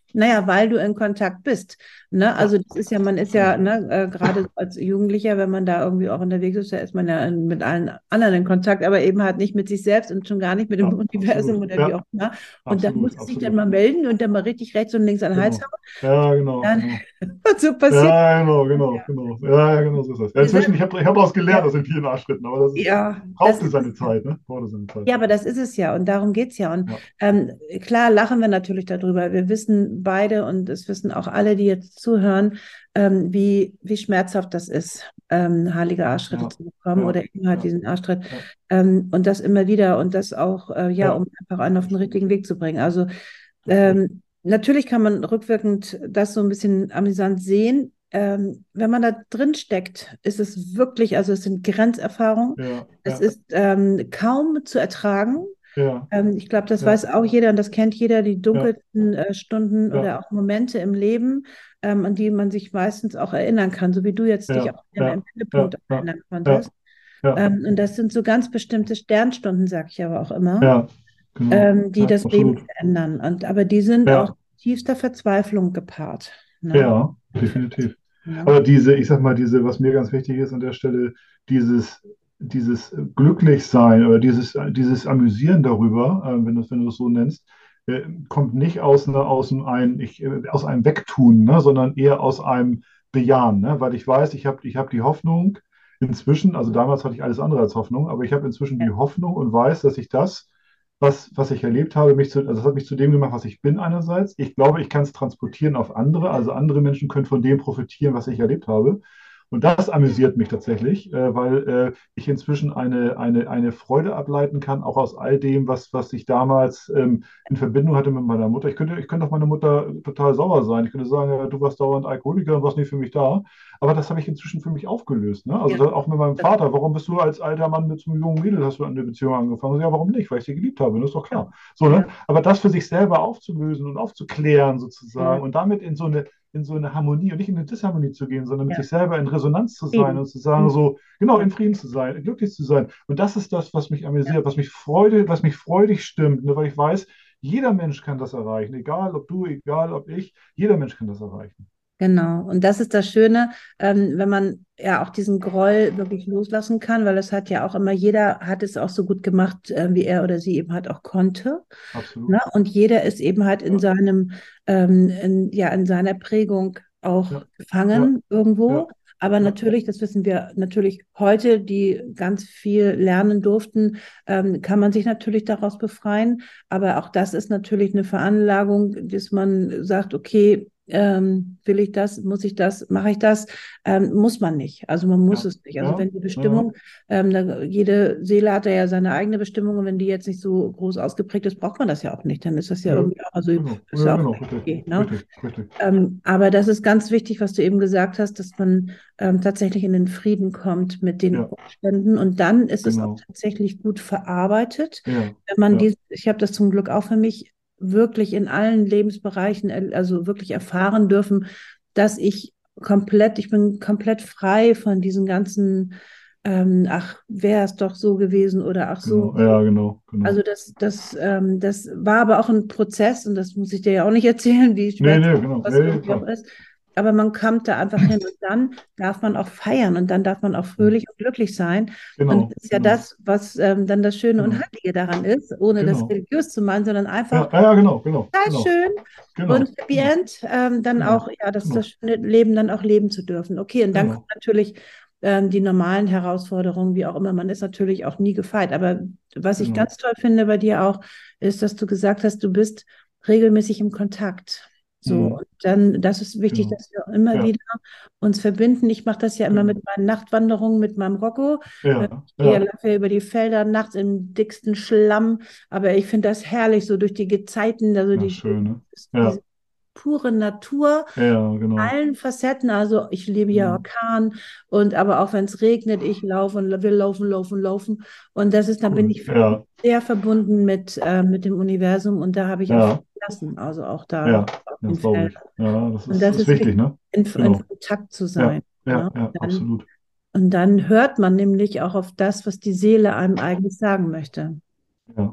Naja, weil du in Kontakt bist. Ne? Ja, Also das ist ja, man ist ja, absolut. ne, äh, gerade so als Jugendlicher, wenn man da irgendwie auch unterwegs ist, da ist man ja in, mit allen anderen in Kontakt, aber eben halt nicht mit sich selbst und schon gar nicht mit dem Ja, Universum absolut. oder wie Ja, auch immer. Und da muss absolut, es sich dann absolut. mal melden und dann mal richtig rechts und links an den Hals Genau. hauen. Ja, genau, Dann, genau. und so passiert. Ja, genau, genau, Ja. genau. Ja, ja, genau so ist das. Ja, Wir inzwischen, sagen, ich habe ich hab daraus gelernt ja, aus den vielen Arschritten, aber das ist, ja, das brauchte ist es seine ja. Zeit, ne? Brauchte seine Zeit. Ja, aber das ist es ja und darum geht es ja. Und Ja, ähm, klar lachen wir natürlich darüber. Wir wissen beide und es wissen auch alle, die jetzt zuhören, ähm, wie, wie schmerzhaft das ist, ähm, heilige Arschtritte ja, zu bekommen ja, oder eben halt ja, diesen Arschtritt. ja, Ähm, und das immer wieder und das auch, äh, ja, ja, um einfach einen auf den absolut, richtigen Weg zu bringen. Also absolut. ähm, natürlich kann man rückwirkend das so ein bisschen amüsant sehen. Ähm, wenn man da drin steckt, ist es wirklich, also es sind Grenzerfahrungen. Ja, Es ja, ist ähm, kaum zu ertragen. ja, Ähm, ich glaube, das ja, weiß auch jeder und das kennt jeder, die ja, dunkelsten äh, Stunden ja, oder auch Momente im Leben, ähm, an die man sich meistens auch erinnern kann, so wie du jetzt dich ja, auch an ja, den Wendepunkt ja, ja, erinnern ja, konntest. ja, Ähm, und das sind so ganz bestimmte Sternstunden, sage ich aber auch immer, ja, genau. ähm, die Ja, das Leben absolut. verändern. Und, aber die sind auch Ja, tiefster Verzweiflung gepaart. Ne? ja, definitiv. Ne? Aber diese, ich sag mal, diese, was mir ganz wichtig ist an der Stelle, dieses, dieses Glücklichsein oder dieses, dieses Amüsieren darüber, äh, wenn du, wenn du es so nennst, äh, kommt nicht aus, einer, aus, einem, ein, ich, äh, aus einem Wegtun, ne, sondern eher aus einem Bejahen, ne? Weil ich weiß, ich habe ich hab die Hoffnung inzwischen, also damals hatte ich alles andere als Hoffnung, aber ich habe inzwischen Ja, die Hoffnung und weiß, dass ich das, was, was ich erlebt habe, mich zu, also das hat mich zu dem gemacht, was ich bin einerseits. Ich glaube, ich kann es transportieren auf andere, also andere Menschen können von dem profitieren, was ich erlebt habe. Und das amüsiert mich tatsächlich, äh, weil äh, ich inzwischen eine, eine, eine Freude ableiten kann, auch aus all dem, was, was ich damals ähm, in Verbindung hatte mit meiner Mutter. Ich könnte, ich könnte auf meine Mutter total sauer sein. Ich könnte sagen, ja, du warst dauernd Alkoholiker und warst nicht für mich da. Aber das habe ich inzwischen für mich aufgelöst. Ne? Also ja, da, auch mit meinem das, Vater. Warum bist du als alter Mann mit so einem jungen Mädel, hast du eine Beziehung angefangen? Ja, warum nicht? Weil ich sie geliebt habe. Das ist doch ja, klar. So, ne? ja, Aber das für sich selber aufzulösen und aufzuklären ja, sozusagen und damit in so eine in so eine Harmonie und nicht in eine Disharmonie zu gehen, sondern mit ja, sich selber in Resonanz zu sein eben. und zu sagen, Mhm. so, genau, Ja, in Frieden zu sein, glücklich zu sein. Und das ist das, was mich ja. amüsiert, was mich freude, was mich freudig stimmt, ne, weil ich weiß, jeder Mensch kann das erreichen, egal ob du, egal ob ich, jeder Mensch kann das erreichen. Genau. Und das ist das Schöne, ähm, wenn man ja auch diesen Groll wirklich loslassen kann, weil es hat ja auch immer, jeder hat es auch so gut gemacht, äh, wie er oder sie eben halt auch konnte. Ne? Absolut. Und jeder ist eben halt in Ja, seinem, ähm, in, ja, in seiner Prägung auch ja, ja, gefangen irgendwo. ja, Aber ja, natürlich, das wissen wir natürlich heute, die ganz viel lernen durften, ähm, kann man sich natürlich daraus befreien. Aber auch das ist natürlich eine Veranlagung, dass man sagt, okay, ähm, will ich das, muss ich das, mache ich das? Ähm, muss man nicht. Also man muss ja, es nicht. Also ja, wenn die ja, Bestimmung, ähm, da, jede Seele hat ja seine eigene Bestimmung und wenn die jetzt nicht so groß ausgeprägt ist, braucht man das ja auch nicht. Dann ist das ja ja, irgendwie auch, also genau, ist ja, ja auch genau, richtig, okay, ne? richtig, richtig. Ähm, aber das ist ganz wichtig, was du eben gesagt hast, dass man ähm, tatsächlich in den Frieden kommt mit den Ja, Umständen und dann ist es auch genau, tatsächlich gut verarbeitet. ja, Wenn man ja, dies, ich habe das zum Glück auch für mich wirklich in allen Lebensbereichen, äh, also wirklich erfahren dürfen, dass ich komplett, ich bin komplett frei von diesen ganzen, ähm, ach, wäre es doch so gewesen oder ach so. genau, ja, genau, Also genau. das, das, ähm, das war aber auch ein Prozess und das muss ich dir ja auch nicht erzählen, wie Nee, schmerzhaft nee, genau, das nee, irgendwie auch klar. ist. Aber man kommt da einfach hin und dann darf man auch feiern und dann darf man auch Ja, fröhlich und glücklich sein. Und genau, das ist ja genau, das, was ähm, dann das Schöne und genau, Heilige daran ist, ohne das genau. religiös zu meinen, sondern einfach Ja, ja, ja, genau, genau, total genau, schön und genau, Happy genau, End, ähm, dann genau, auch, ja, das, das genau, schöne Leben dann auch leben zu dürfen. Okay, und dann kommen genau. natürlich ähm, die normalen Herausforderungen, wie auch immer. Man ist natürlich auch nie gefeit. Aber was ich Genau. ganz toll finde bei dir auch, ist, dass du gesagt hast, du bist regelmäßig im Kontakt. So, Mhm. und dann, das ist wichtig, Genau. dass wir immer Ja, wieder uns verbinden. Ich mache das ja immer genau. mit meinen Nachtwanderungen mit meinem Rocco. Äh, Ja, Ich gehe, ja. laufe ja über die Felder nachts im dicksten Schlamm, aber ich finde das herrlich, so durch die Gezeiten, also Ja, die, schön, ne? diese Ja, pure Natur, ja, genau. allen Facetten. Also ich liebe ja Genau. Orkan und aber auch wenn es regnet, ich laufe und will laufen, laufen, laufen. Und das ist, da bin Cool. ich Ja, sehr verbunden mit, äh, mit dem Universum und da habe ich auch viel ja, gelassen, also auch da ja. auf Ja, den das glaube Feldern. ich. Ja, das Und ist, das ist ist wichtig, wichtig, ne? in, in Genau. Kontakt zu Ja, sein. ja, Ne? ja, Dann, absolut. und dann hört man nämlich auch auf das, was die Seele einem eigentlich sagen möchte. Ja,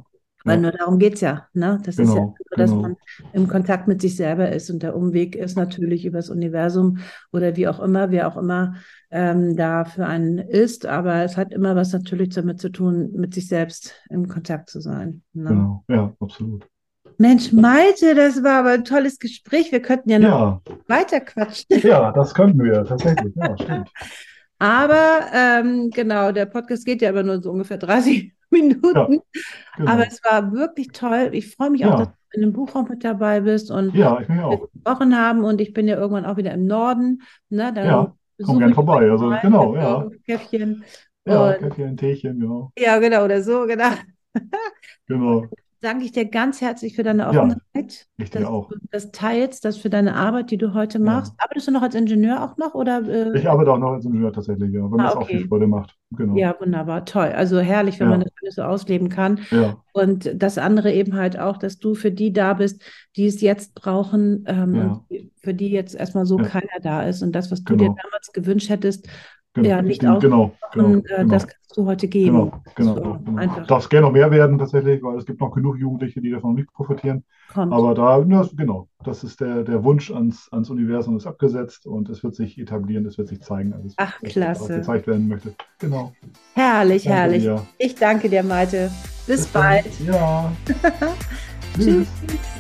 Weil ja, nur darum geht es ja, ne? Das ist ja genau, so, dass man genau, im Kontakt mit sich selber ist und der Umweg ist natürlich übers Universum oder wie auch immer, wer auch immer ähm, da für einen ist. Aber es hat immer was natürlich damit zu tun, mit sich selbst im Kontakt zu sein. Ne? genau, ja, absolut. Mensch, Malte, das war aber ein tolles Gespräch. Wir könnten ja noch Ja, weiter quatschen. ja, das könnten wir tatsächlich. Ja, stimmt. Aber ähm, genau, der Podcast geht ja aber nur so ungefähr dreißig Ja, Minuten. Aber genau. es war wirklich toll. Ich freue mich auch, dass Ja, du in dem Buch auch mit dabei bist und ja, ich mich wir auch. gesprochen haben. Und ich bin ja irgendwann auch wieder im Norden. Ne? Dann Ja, komm besuche gern ich euch vorbei. Also, mal. genau, ja. Genau, Käffchen. Ja, Und Käffchen, Teechen, genau. ja, genau, oder so, genau. Genau. Danke ich dir ganz herzlich für deine Ja, Offenheit, ich dir dass auch. du das teilst, das für deine Arbeit, die du heute machst. Ja. Arbeitest du noch als Ingenieur auch noch? Oder, Ich äh, arbeite auch noch als Ingenieur tatsächlich, ja, weil mir ah, das auch viel okay. Freude macht. Genau. Ja, wunderbar, toll. Also herrlich, wenn man Ja, das alles so ausleben kann. ja, Und das andere eben halt auch, dass du für die da bist, die es jetzt brauchen ähm, und ja, für die jetzt erstmal so ja, keiner da ist. Und das, was du dir genau. damals gewünscht hättest, Genau, ja, nicht die, genau, genau, ausgesprochen, äh, das genau. kannst du heute geben. Genau, Das genau, war genau. einfach Darf es gerne noch mehr werden tatsächlich, weil es gibt noch genug Jugendliche, die davon nicht profitieren. kommt. Aber da, ja, genau, das ist der, der Wunsch ans, ans Universum ist abgesetzt und es wird sich etablieren, es wird sich zeigen, alles, Ach, was da klasse. gezeigt werden möchte. Genau. Herrlich, Danke herrlich. dir. Ich danke dir, Malte. Bis Bis dann. bald. Ja. Tschüss. Tschüss.